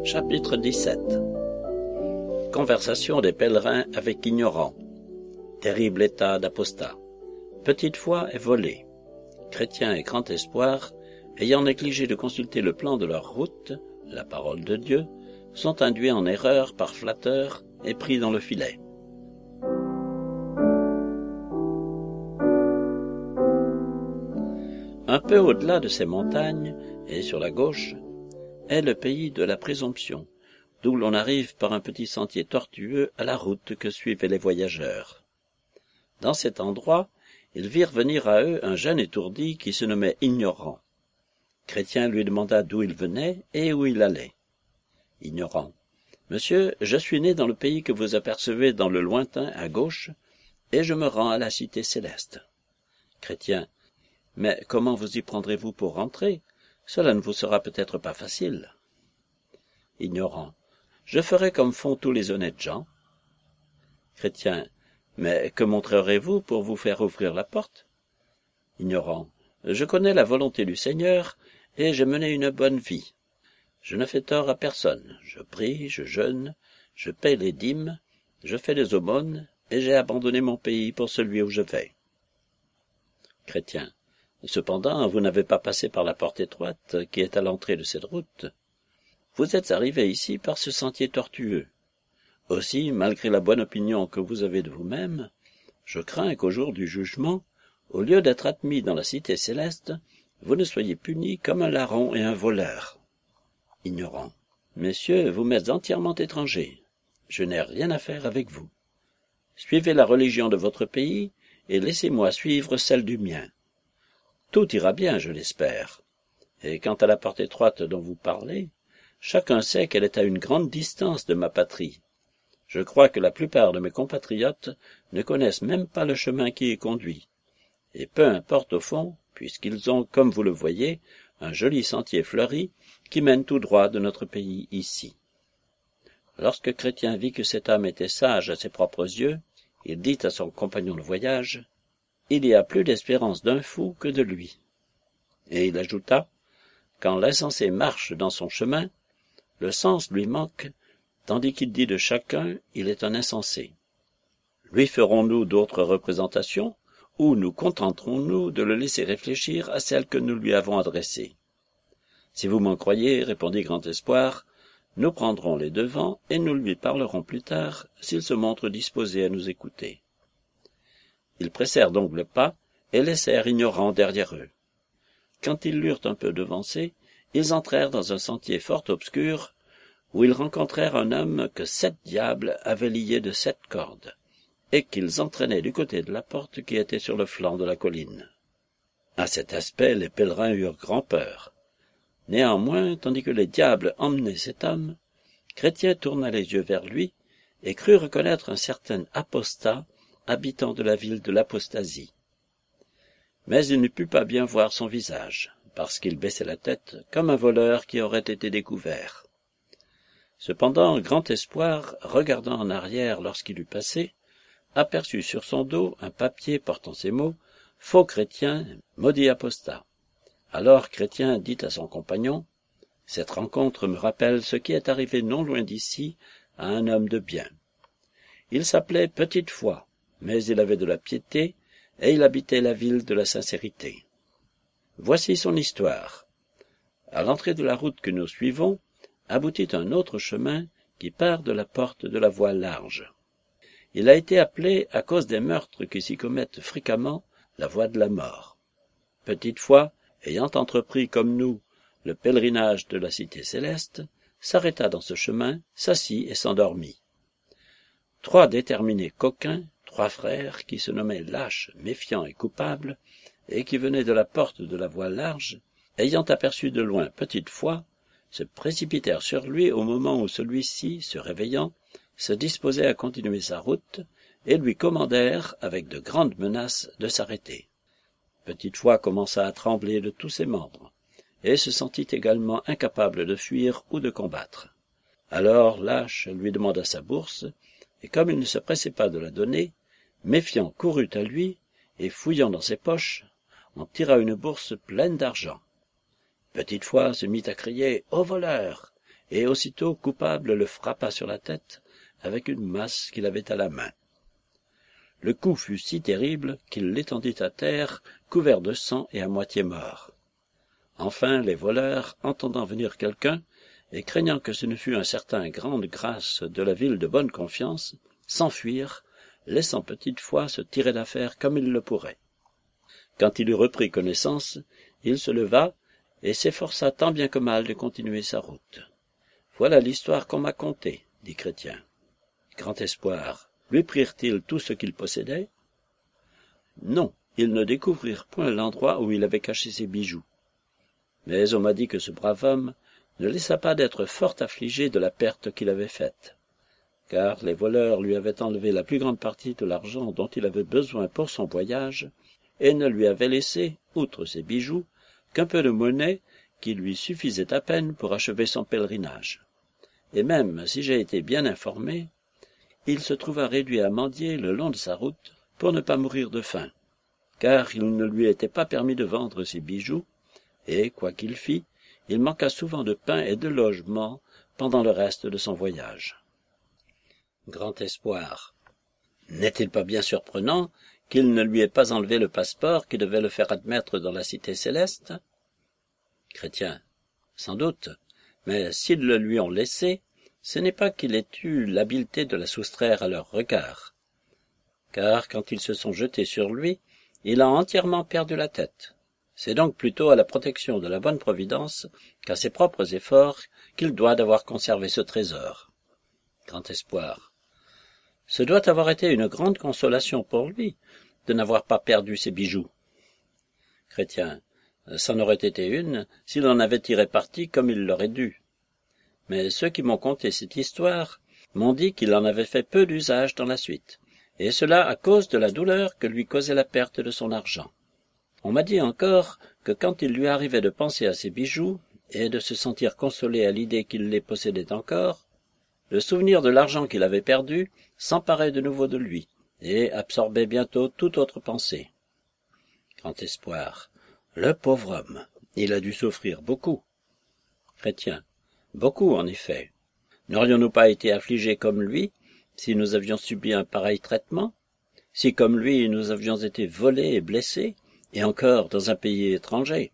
Chapitre 17. Conversation des pèlerins avec ignorants. Terrible état d'apostat. Petite foi et volée. Chrétien et grand espoir, ayant négligé de consulter le plan de leur route, la parole de Dieu, sont induits en erreur par flatteurs et pris dans le filet. Un peu au-delà de ces montagnes, et sur la gauche, est le pays de la présomption, d'où l'on arrive par un petit sentier tortueux à la route que suivaient les voyageurs. Dans cet endroit, ils virent venir à eux un jeune étourdi qui se nommait Ignorant. Chrétien lui demanda d'où il venait et où il allait. Ignorant. « Monsieur, je suis né dans le pays que vous apercevez dans le lointain à gauche, et je me rends à la cité céleste. » Chrétien. « Mais comment vous y prendrez-vous pour rentrer ? Cela ne vous sera peut-être pas facile. » Ignorant. « Je ferai comme font tous les honnêtes gens. » Chrétien. « Mais que montrerez-vous pour vous faire ouvrir la porte ? » Ignorant. « Je connais la volonté du Seigneur, et j'ai mené une bonne vie. Je ne fais tort à personne. Je prie, je jeûne, je paie les dîmes, je fais des aumônes, et j'ai abandonné mon pays pour celui où je vais. » Chrétien. Cependant, vous n'avez pas passé par la porte étroite qui est à l'entrée de cette route. Vous êtes arrivé ici par ce sentier tortueux. Aussi, malgré la bonne opinion que vous avez de vous-même, je crains qu'au jour du jugement, au lieu d'être admis dans la cité céleste, vous ne soyez punis comme un larron et un voleur. Ignorant. Messieurs, vous m'êtes entièrement étrangers. Je n'ai rien à faire avec vous. Suivez la religion de votre pays et laissez-moi suivre celle du mien. Tout ira bien, je l'espère. Et quant à la porte étroite dont vous parlez, chacun sait qu'elle est à une grande distance de ma patrie. Je crois que la plupart de mes compatriotes ne connaissent même pas le chemin qui y conduit. Et peu importe au fond, puisqu'ils ont, comme vous le voyez, un joli sentier fleuri qui mène tout droit de notre pays ici. Lorsque Chrétien vit que cet homme était sage à ses propres yeux, il dit à son compagnon de voyage, « Il y a plus d'espérance d'un fou que de lui. » Et il ajouta, « Quand l'insensé marche dans son chemin, le sens lui manque, tandis qu'il dit de chacun, il est un insensé. Lui ferons-nous d'autres représentations, ou nous contenterons-nous de le laisser réfléchir à celles que nous lui avons adressées? Si vous m'en croyez, répondit Grand Espoir, nous prendrons les devants et nous lui parlerons plus tard s'il se montre disposé à nous écouter. » Ils pressèrent donc le pas et laissèrent Ignorant derrière eux. Quand ils l'eurent un peu devancé, ils entrèrent dans un sentier fort obscur, où ils rencontrèrent un homme que 7 diables avaient lié de 7 cordes, et qu'ils entraînaient du côté de la porte qui était sur le flanc de la colline. À cet aspect, les pèlerins eurent grand peur. Néanmoins, tandis que les diables emmenaient cet homme, Chrétien tourna les yeux vers lui et crut reconnaître un certain apostat habitant de la ville de l'apostasie. Mais il ne put pas bien voir son visage, parce qu'il baissait la tête comme un voleur qui aurait été découvert. Cependant, Grand Espoir, regardant en arrière lorsqu'il eut passé, aperçut sur son dos un papier portant ces mots « Faux chrétien, maudit apostat ». Alors Chrétien dit à son compagnon « Cette rencontre me rappelle ce qui est arrivé non loin d'ici à un homme de bien. Il s'appelait Petite Foi, mais il avait de la piété, et il habitait la ville de la sincérité. Voici son histoire. À l'entrée de la route que nous suivons, aboutit un autre chemin qui part de la porte de la voie large. Il a été appelé, à cause des meurtres qui s'y commettent fréquemment, la voie de la mort. Petite Foi, ayant entrepris comme nous le pèlerinage de la cité céleste, s'arrêta dans ce chemin, s'assit et s'endormit. 3 déterminés coquins, 3 frères, qui se nommaient lâches, méfiants et coupables, et qui venaient de la porte de la voie large, ayant aperçu de loin Petite Foi, se précipitèrent sur lui au moment où celui-ci, se réveillant, se disposait à continuer sa route, et lui commandèrent, avec de grandes menaces, de s'arrêter. Petite Foi commença à trembler de tous ses membres, et se sentit également incapable de fuir ou de combattre. Alors Lâche lui demanda sa bourse, et comme il ne se pressait pas de la donner, Méfiant courut à lui, et fouillant dans ses poches, en tira une bourse pleine d'argent. Petite Foi se mit à crier « Au voleur !» et aussitôt Coupable le frappa sur la tête avec une masse qu'il avait à la main. Le coup fut si terrible qu'il l'étendit à terre, couvert de sang et à moitié mort. Enfin les voleurs, entendant venir quelqu'un, et craignant que ce ne fût un certain Grande Grâce de la ville de Bonne Confiance, s'enfuirent, laissant Petite Foi se tirer d'affaire comme il le pourrait. Quand il eut repris connaissance, il se leva et s'efforça tant bien que mal de continuer sa route. « Voilà l'histoire qu'on m'a contée, » dit Chrétien. Grand Espoir, lui prirent-ils tout ce qu'il possédait? Non, ils ne découvrirent point l'endroit où il avait caché ses bijoux. Mais on m'a dit que ce brave homme ne laissa pas d'être fort affligé de la perte qu'il avait faite, car les voleurs lui avaient enlevé la plus grande partie de l'argent dont il avait besoin pour son voyage, et ne lui avaient laissé, outre ses bijoux, qu'un peu de monnaie qui lui suffisait à peine pour achever son pèlerinage. Et même si j'ai été bien informé, il se trouva réduit à mendier le long de sa route pour ne pas mourir de faim, car il ne lui était pas permis de vendre ses bijoux, et, quoi qu'il fît, il manqua souvent de pain et de logement pendant le reste de son voyage. Grand Espoir. N'est-il pas bien surprenant qu'il ne lui ait pas enlevé le passeport qui devait le faire admettre dans la cité céleste? Chrétien. Sans doute, mais s'ils le lui ont laissé, ce n'est pas qu'il ait eu l'habileté de la soustraire à leur regard, car quand ils se sont jetés sur lui, il a entièrement perdu la tête. C'est donc plutôt à la protection de la bonne providence qu'à ses propres efforts qu'il doit d'avoir conservé ce trésor. Grand Espoir. Ce doit avoir été une grande consolation pour lui de n'avoir pas perdu ses bijoux. Chrétien. C'en aurait été une s'il en avait tiré parti comme il l'aurait dû. Mais ceux qui m'ont conté cette histoire m'ont dit qu'il en avait fait peu d'usage dans la suite, et cela à cause de la douleur que lui causait la perte de son argent. On m'a dit encore que quand il lui arrivait de penser à ses bijoux, et de se sentir consolé à l'idée qu'il les possédait encore, le souvenir de l'argent qu'il avait perdu s'emparait de nouveau de lui, et absorbait bientôt toute autre pensée. Grand Espoir. Le pauvre homme, il a dû souffrir beaucoup. Chrétien. Beaucoup, en effet. N'aurions-nous pas été affligés comme lui, si nous avions subi un pareil traitement, si comme lui nous avions été volés et blessés, et encore dans un pays étranger?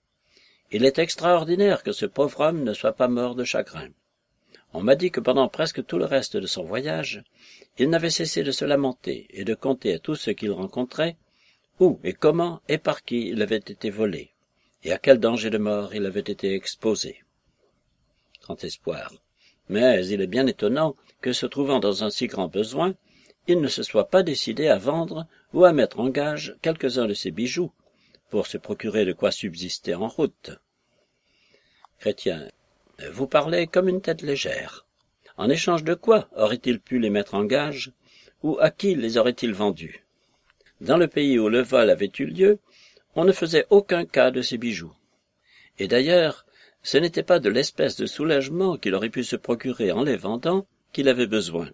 Il est extraordinaire que ce pauvre homme ne soit pas mort de chagrin. On m'a dit que pendant presque tout le reste de son voyage, il n'avait cessé de se lamenter et de conter à tous ceux qu'il rencontrait où et comment et par qui il avait été volé, et à quel danger de mort il avait été exposé. Grand Espoir. Mais il est bien étonnant que, se trouvant dans un si grand besoin, il ne se soit pas décidé à vendre ou à mettre en gage quelques-uns de ses bijoux, pour se procurer de quoi subsister en route. Chrétien. Vous parlez comme une tête légère. En échange de quoi aurait-il pu les mettre en gage, ou à qui les aurait-il vendus? Dans le pays où le vol avait eu lieu, on ne faisait aucun cas de ces bijoux. Et d'ailleurs, ce n'était pas de l'espèce de soulagement qu'il aurait pu se procurer en les vendant qu'il avait besoin.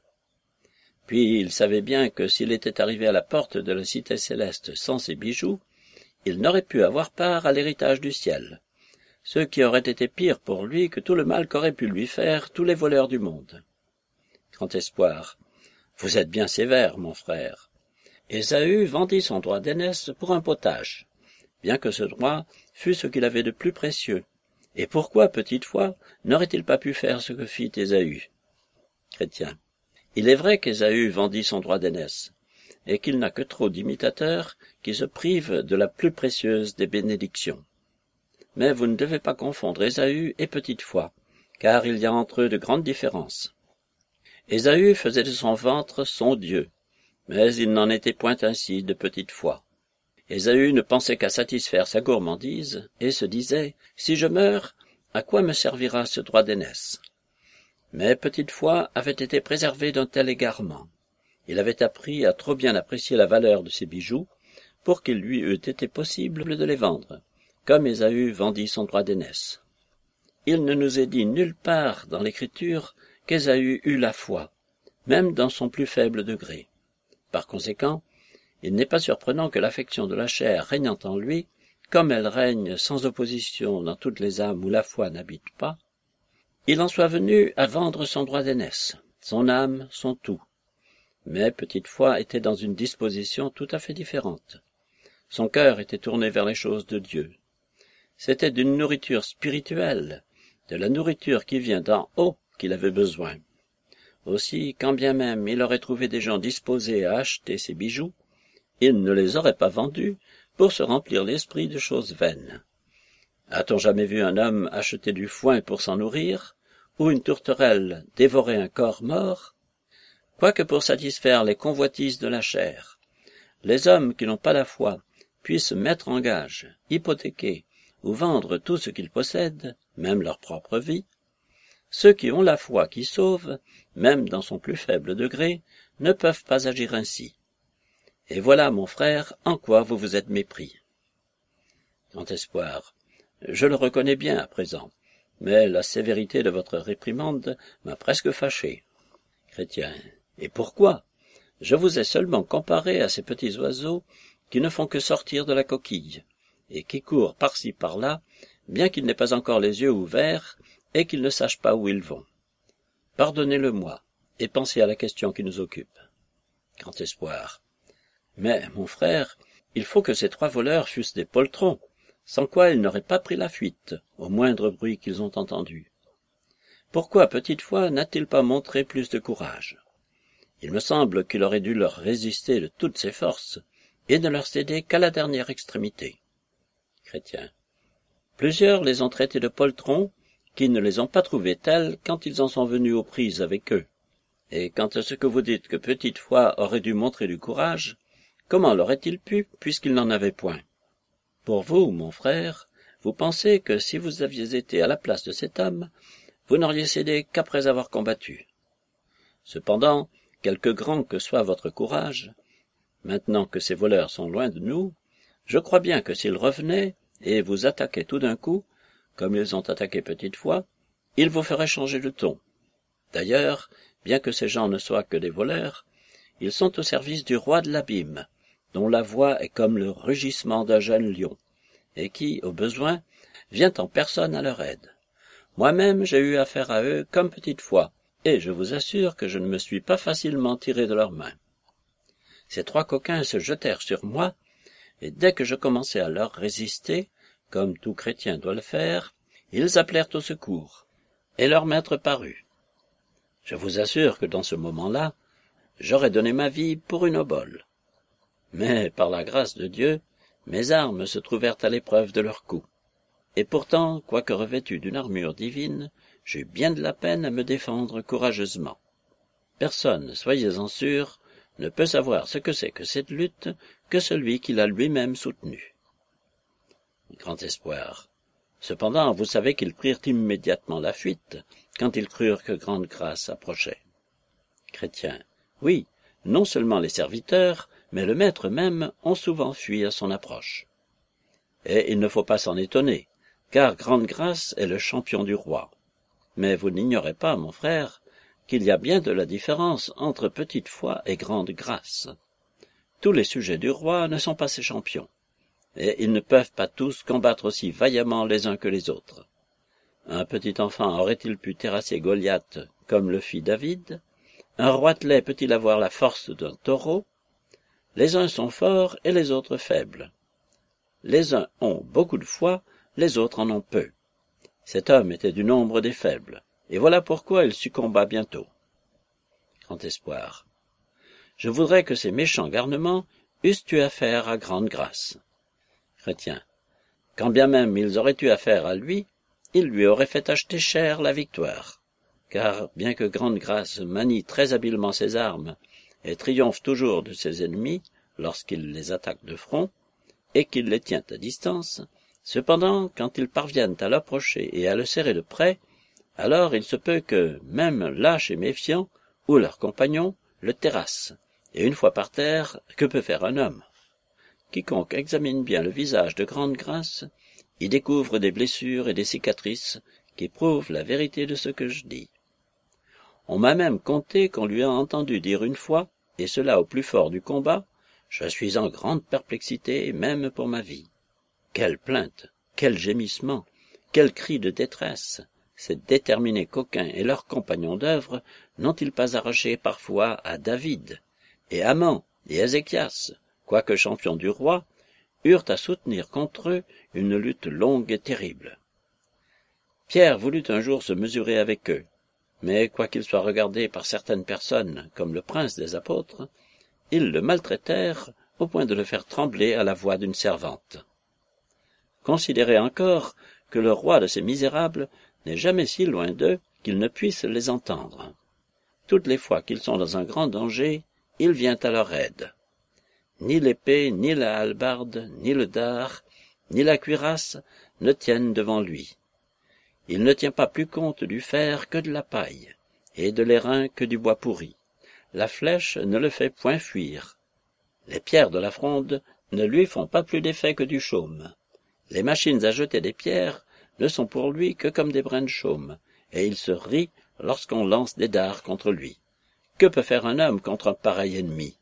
Puis il savait bien que s'il était arrivé à la porte de la cité céleste sans ses bijoux, il n'aurait pu avoir part à l'héritage du ciel, ce qui aurait été pire pour lui que tout le mal qu'auraient pu lui faire tous les voleurs du monde. Grand Espoir. Vous êtes bien sévère, mon frère. Ésaü vendit son droit d'aînesse pour un potage, bien que ce droit fût ce qu'il avait de plus précieux. Et pourquoi, Petite Foi, n'aurait-il pas pu faire ce que fit Ésaü? Chrétien. Il est vrai qu'Ésaü vendit son droit d'aînesse, et qu'il n'a que trop d'imitateurs qui se privent de la plus précieuse des bénédictions. Mais vous ne devez pas confondre Ésaü et Petite Foi, car il y a entre eux de grandes différences. Ésaü faisait de son ventre son Dieu, mais il n'en était point ainsi de Petite Foi. Ésaü ne pensait qu'à satisfaire sa gourmandise, et se disait « Si je meurs, à quoi me servira ce droit d'aînesse ?» Mais Petite Foi avait été préservé d'un tel égarement. Il avait appris à trop bien apprécier la valeur de ses bijoux pour qu'il lui eût été possible de les vendre, comme Ésaü vendit son droit d'aînesse. Il ne nous est dit nulle part dans l'Écriture qu'Ésaü eut la foi, même dans son plus faible degré. Par conséquent, il n'est pas surprenant que l'affection de la chair régnant en lui, comme elle règne sans opposition dans toutes les âmes où la foi n'habite pas, il en soit venu à vendre son droit d'aînesse, son âme, son tout. Mais Petite Foi était dans une disposition tout à fait différente. Son cœur était tourné vers les choses de Dieu. C'était d'une nourriture spirituelle, de la nourriture qui vient d'en haut, qu'il avait besoin. Aussi, quand bien même il aurait trouvé des gens disposés à acheter ses bijoux, il ne les aurait pas vendus pour se remplir l'esprit de choses vaines. A-t-on jamais vu un homme acheter du foin pour s'en nourrir, ou une tourterelle dévorer un corps mort? Quoique pour satisfaire les convoitises de la chair, les hommes qui n'ont pas la foi puissent mettre en gage, hypothéquer ou vendre tout ce qu'ils possèdent, même leur propre vie, ceux qui ont la foi qui sauve, même dans son plus faible degré, ne peuvent pas agir ainsi. Et voilà, mon frère, en quoi vous vous êtes mépris. Grand Espoir, je le reconnais bien à présent, mais la sévérité de votre réprimande m'a presque fâché. Chrétien, et pourquoi? Je vous ai seulement comparé à ces petits oiseaux qui ne font que sortir de la coquille, et qui courent par-ci par-là, bien qu'ils n'aient pas encore les yeux ouverts, et qu'ils ne sachent pas où ils vont. Pardonnez-le-moi, et pensez à la question qui nous occupe. Grand Espoir. Mais, mon frère, il faut que ces 3 voleurs fussent des poltrons, sans quoi ils n'auraient pas pris la fuite, au moindre bruit qu'ils ont entendu. Pourquoi Petite Foi n'a-t-il pas montré plus de courage? Il me semble qu'il aurait dû leur résister de toutes ses forces, et ne leur céder qu'à la dernière extrémité. Chrétien. Plusieurs les ont traités de poltrons, qui ne les ont pas trouvés tels quand ils en sont venus aux prises avec eux. Et quant à ce que vous dites que Petite Foi aurait dû montrer du courage, comment l'aurait-il pu, puisqu'il n'en avait point? Pour vous, mon frère, vous pensez que si vous aviez été à la place de cet homme, vous n'auriez cédé qu'après avoir combattu. Cependant, quelque grand que soit votre courage, maintenant que ces voleurs sont loin de nous, je crois bien que s'ils revenaient et vous attaquaient tout d'un coup, comme ils ont attaqué Petite Foi, ils vous feraient changer de ton. D'ailleurs, bien que ces gens ne soient que des voleurs, ils sont au service du roi de l'abîme, dont la voix est comme le rugissement d'un jeune lion, et qui, au besoin, vient en personne à leur aide. Moi-même, j'ai eu affaire à eux comme Petite Foi, et je vous assure que je ne me suis pas facilement tiré de leurs mains. Ces 3 coquins se jetèrent sur moi, et dès que je commençai à leur résister, comme tout chrétien doit le faire, ils appelèrent au secours, et leur maître parut. Je vous assure que dans ce moment-là, j'aurais donné ma vie pour une obole. Mais, par la grâce de Dieu, mes armes se trouvèrent à l'épreuve de leurs coups. Et pourtant, quoique revêtu d'une armure divine, j'eus bien de la peine à me défendre courageusement. Personne, soyez-en sûrs, ne peut savoir ce que c'est que cette lutte que celui qui l'a lui-même soutenue. Grand Espoir. Cependant, vous savez qu'ils prirent immédiatement la fuite, quand ils crurent que grande grâce approchait. Chrétien. Oui, non seulement les serviteurs, mais le maître même ont souvent fui à son approche. Et il ne faut pas s'en étonner, car grande grâce est le champion du roi. Mais vous n'ignorez pas, mon frère, qu'il y a bien de la différence entre Petite Foi et grande grâce. Tous les sujets du roi ne sont pas ses champions, et ils ne peuvent pas tous combattre aussi vaillamment les uns que les autres. Un petit enfant aurait-il pu terrasser Goliath comme le fit David? Un roitelet peut-il avoir la force d'un taureau? Les uns sont forts et les autres faibles. Les uns ont beaucoup de foi, les autres en ont peu. Cet homme était du nombre des faibles, et voilà pourquoi il succomba bientôt. Grand Espoir. Je voudrais que ces méchants garnements eussent eu affaire à grande grâce. Chrétien. Quand bien même ils auraient eu affaire à lui, ils lui auraient fait acheter cher la victoire. Car, bien que grande grâce manie très habilement ses armes et triomphe toujours de ses ennemis lorsqu'il les attaque de front, et qu'il les tient à distance, cependant, quand ils parviennent à l'approcher et à le serrer de près, alors il se peut que, même lâches et méfiants, ou leurs compagnons, le terrassent, et une fois par terre, que peut faire un homme? Quiconque examine bien le visage de grande grâce y découvre des blessures et des cicatrices qui prouvent la vérité de ce que je dis. On m'a même conté qu'on lui a entendu dire une fois, et cela au plus fort du combat, « Je suis en grande perplexité, même pour ma vie. » Quelle plainte, quel gémissement, quel cri de détresse! ces déterminés coquins et leurs compagnons d'œuvre n'ont-ils pas arraché parfois à David, et Aman et Ézéchias, quoique champions du roi, eurent à soutenir contre eux une lutte longue et terrible. Pierre voulut un jour se mesurer avec eux, mais quoiqu'il soit regardé par certaines personnes comme le prince des apôtres, ils le maltraitèrent au point de le faire trembler à la voix d'une servante. Considérez encore que le roi de ces misérables n'est jamais si loin d'eux qu'il ne puisse les entendre. Toutes les fois qu'ils sont dans un grand danger, il vient à leur aide. Ni l'épée, ni la hallebarde, ni le dard, ni la cuirasse ne tiennent devant lui. Il ne tient pas plus compte du fer que de la paille, et de l'airain que du bois pourri. La flèche ne le fait point fuir. Les pierres de la fronde ne lui font pas plus d'effet que du chaume. Les machines à jeter des pierres ne sont pour lui que comme des brins de chaume, et il se rit lorsqu'on lance des dards contre lui. Que peut faire un homme contre un pareil ennemi?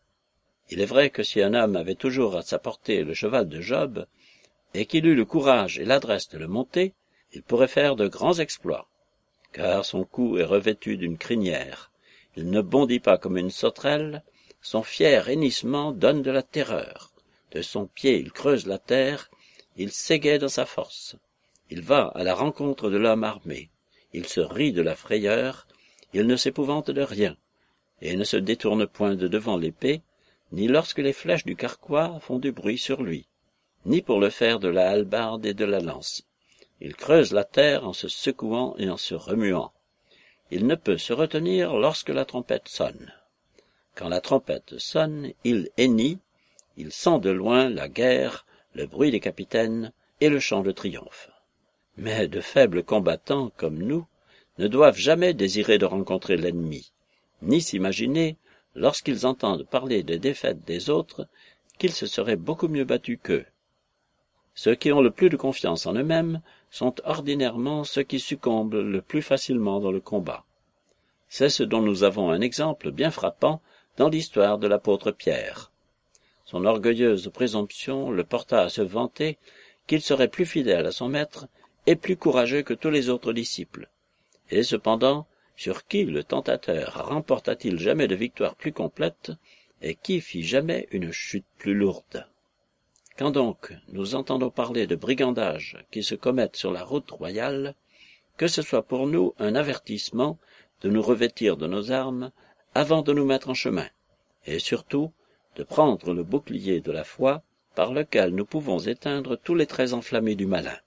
Il est vrai que si un homme avait toujours à sa portée le cheval de Job, et qu'il eût le courage et l'adresse de le monter, il pourrait faire de grands exploits, car son cou est revêtu d'une crinière. Il ne bondit pas comme une sauterelle, son fier hennissement donne de la terreur. De son pied il creuse la terre, il s'égaie dans sa force. Il va à la rencontre de l'homme armé. Il se rit de la frayeur, il ne s'épouvante de rien, et ne se détourne point de devant l'épée, ni lorsque les flèches du carquois font du bruit sur lui, ni pour le fer de la hallebarde et de la lance. Il creuse la terre en se secouant et en se remuant. Il ne peut se retenir lorsque la trompette sonne. Quand la trompette sonne, il hennit, il sent de loin la guerre, le bruit des capitaines et le chant de triomphe. Mais de faibles combattants comme nous ne doivent jamais désirer de rencontrer l'ennemi, ni s'imaginer, lorsqu'ils entendent parler des défaites des autres, qu'ils se seraient beaucoup mieux battus qu'eux. Ceux qui ont le plus de confiance en eux-mêmes sont ordinairement ceux qui succombent le plus facilement dans le combat. C'est ce dont nous avons un exemple bien frappant dans l'histoire de l'apôtre Pierre. Son orgueilleuse présomption le porta à se vanter qu'il serait plus fidèle à son maître et plus courageux que tous les autres disciples. Et cependant, sur qui le tentateur remporta-t-il jamais de victoire plus complète, et qui fit jamais une chute plus lourde? Quand donc nous entendons parler de brigandages qui se commettent sur la route royale, que ce soit pour nous un avertissement de nous revêtir de nos armes avant de nous mettre en chemin, et surtout de prendre le bouclier de la foi par lequel nous pouvons éteindre tous les traits enflammés du malin.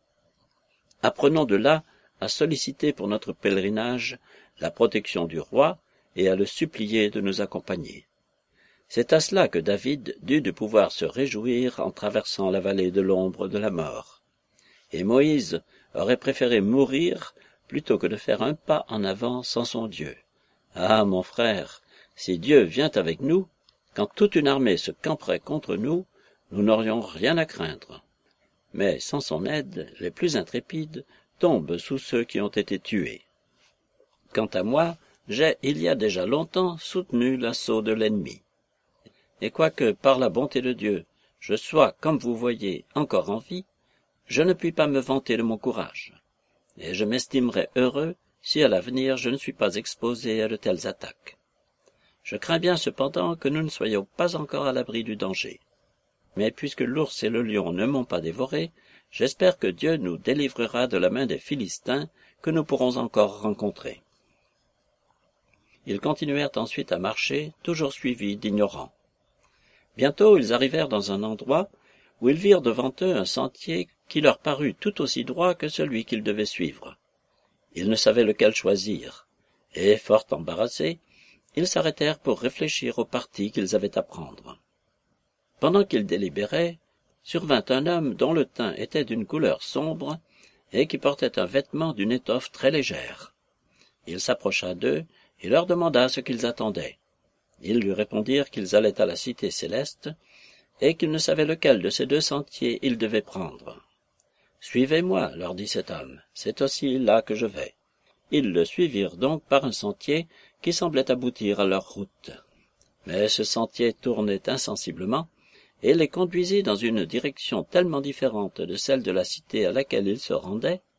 Apprenons de là à solliciter pour notre pèlerinage la protection du roi et à le supplier de nous accompagner. C'est à cela que David dut de pouvoir se réjouir en traversant la vallée de l'ombre de la mort. Et Moïse aurait préféré mourir plutôt que de faire un pas en avant sans son Dieu. Ah, mon frère, si Dieu vient avec nous, quand toute une armée se camperait contre nous, nous n'aurions rien à craindre. Mais sans son aide, les plus intrépides tombent sous ceux qui ont été tués. Quant à moi, j'ai, il y a déjà longtemps, soutenu l'assaut de l'ennemi. Et quoique, par la bonté de Dieu, je sois, comme vous voyez, encore en vie, je ne puis pas me vanter de mon courage, et je m'estimerai heureux si à l'avenir je ne suis pas exposé à de telles attaques. Je crains bien cependant que nous ne soyons pas encore à l'abri du danger. Mais puisque l'ours et le lion ne m'ont pas dévoré, j'espère que Dieu nous délivrera de la main des Philistins que nous pourrons encore rencontrer. Ils continuèrent ensuite à marcher, toujours suivis d'ignorants. Bientôt ils arrivèrent dans un endroit où ils virent devant eux un sentier qui leur parut tout aussi droit que celui qu'ils devaient suivre. Ils ne savaient lequel choisir, et, fort embarrassés, ils s'arrêtèrent pour réfléchir au parti qu'ils avaient à prendre. Pendant qu'ils délibéraient, survint un homme dont le teint était d'une couleur sombre et qui portait un vêtement d'une étoffe très légère. Il s'approcha d'eux et leur demanda ce qu'ils attendaient. Ils lui répondirent qu'ils allaient à la cité céleste et qu'ils ne savaient lequel de ces deux sentiers ils devaient prendre. « Suivez-moi, leur dit cet homme, c'est aussi là que je vais. » Ils le suivirent donc par un sentier qui semblait aboutir à leur route. Mais ce sentier tournait insensiblement et les conduisit dans une direction tellement différente de celle de la cité à laquelle ils se rendaient,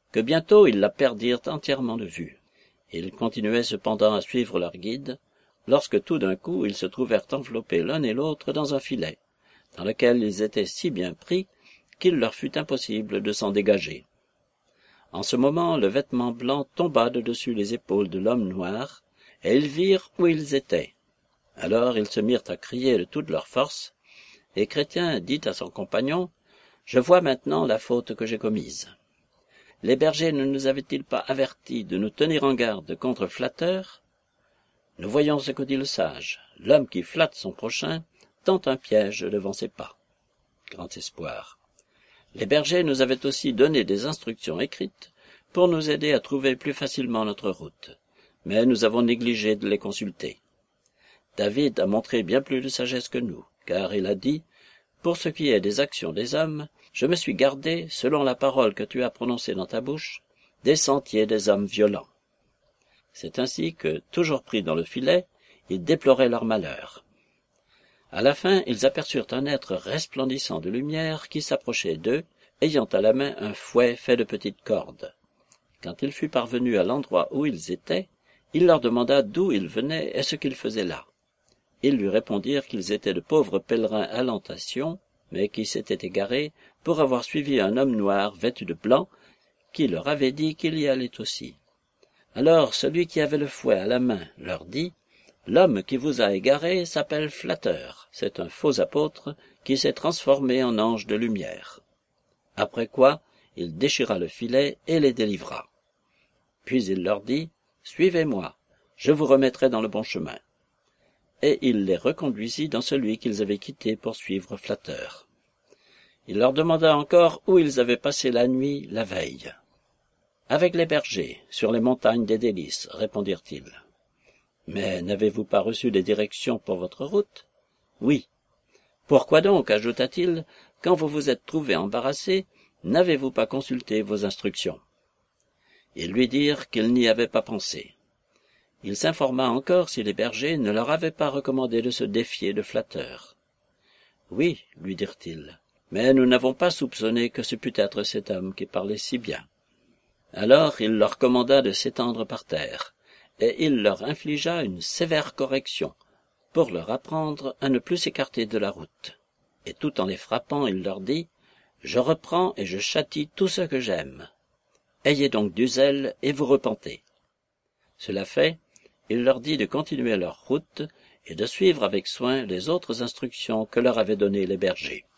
que bientôt ils la perdirent entièrement de vue. Ils continuaient cependant à suivre leur guide, lorsque tout d'un coup ils se trouvèrent enveloppés l'un et l'autre dans un filet, dans lequel ils étaient si bien pris qu'il leur fut impossible de s'en dégager. En ce moment, le vêtement blanc tomba de dessus les épaules de l'homme noir, et ils virent où ils étaient. Alors ils se mirent à crier de toute leur force, et Chrétien dit à son compagnon, « Je vois maintenant la faute que j'ai commise. Les bergers ne nous avaient-ils pas avertis de nous tenir en garde contre flatteurs? Nous voyons ce que dit le sage. L'homme qui flatte son prochain tend un piège devant ses pas. » Grand espoir. Les bergers nous avaient aussi donné des instructions écrites pour nous aider à trouver plus facilement notre route, mais nous avons négligé de les consulter. David a montré bien plus de sagesse que nous, car il a dit, « Pour ce qui est des actions des hommes, je me suis gardé, selon la parole que tu as prononcée dans ta bouche, des sentiers des hommes violents. » C'est ainsi que, toujours pris dans le filet, ils déploraient leur malheur. À la fin, ils aperçurent un être resplendissant de lumière qui s'approchait d'eux, ayant à la main un fouet fait de petites cordes. Quand il fut parvenu à l'endroit où ils étaient, il leur demanda d'où ils venaient et ce qu'ils faisaient là. Ils lui répondirent qu'ils étaient de pauvres pèlerins allant à Sion, mais qui s'étaient égarés pour avoir suivi un homme noir vêtu de blanc, qui leur avait dit qu'il y allait aussi. Alors celui qui avait le fouet à la main leur dit, « L'homme qui vous a égarés s'appelle Flatteur, c'est un faux apôtre qui s'est transformé en ange de lumière. » Après quoi, il déchira le filet et les délivra. Puis il leur dit, « Suivez-moi, je vous remettrai dans le bon chemin. » Et il les reconduisit dans celui qu'ils avaient quitté pour suivre Flatteur. Il leur demanda encore où ils avaient passé la nuit la veille. « Avec les bergers, sur les montagnes des délices, répondirent-ils. « Mais n'avez-vous pas reçu des directions pour votre route? »« Oui. »« Pourquoi donc, ajouta-t-il, quand vous vous êtes trouvés embarrassés, n'avez-vous pas consulté vos instructions ?» Ils lui dirent qu'ils n'y avaient pas pensé. Il s'informa encore si les bergers ne leur avaient pas recommandé de se défier de Flatteur. « Oui, lui dirent-ils, mais nous n'avons pas soupçonné que ce pût être cet homme qui parlait si bien. » Alors il leur commanda de s'étendre par terre, et il leur infligea une sévère correction, pour leur apprendre à ne plus s'écarter de la route. Et tout en les frappant, il leur dit, « Je reprends et je châtie tous ceux que j'aime. Ayez donc du zèle et vous repentez. » Cela fait, il leur dit de continuer leur route et de suivre avec soin les autres instructions que leur avaient données les bergers.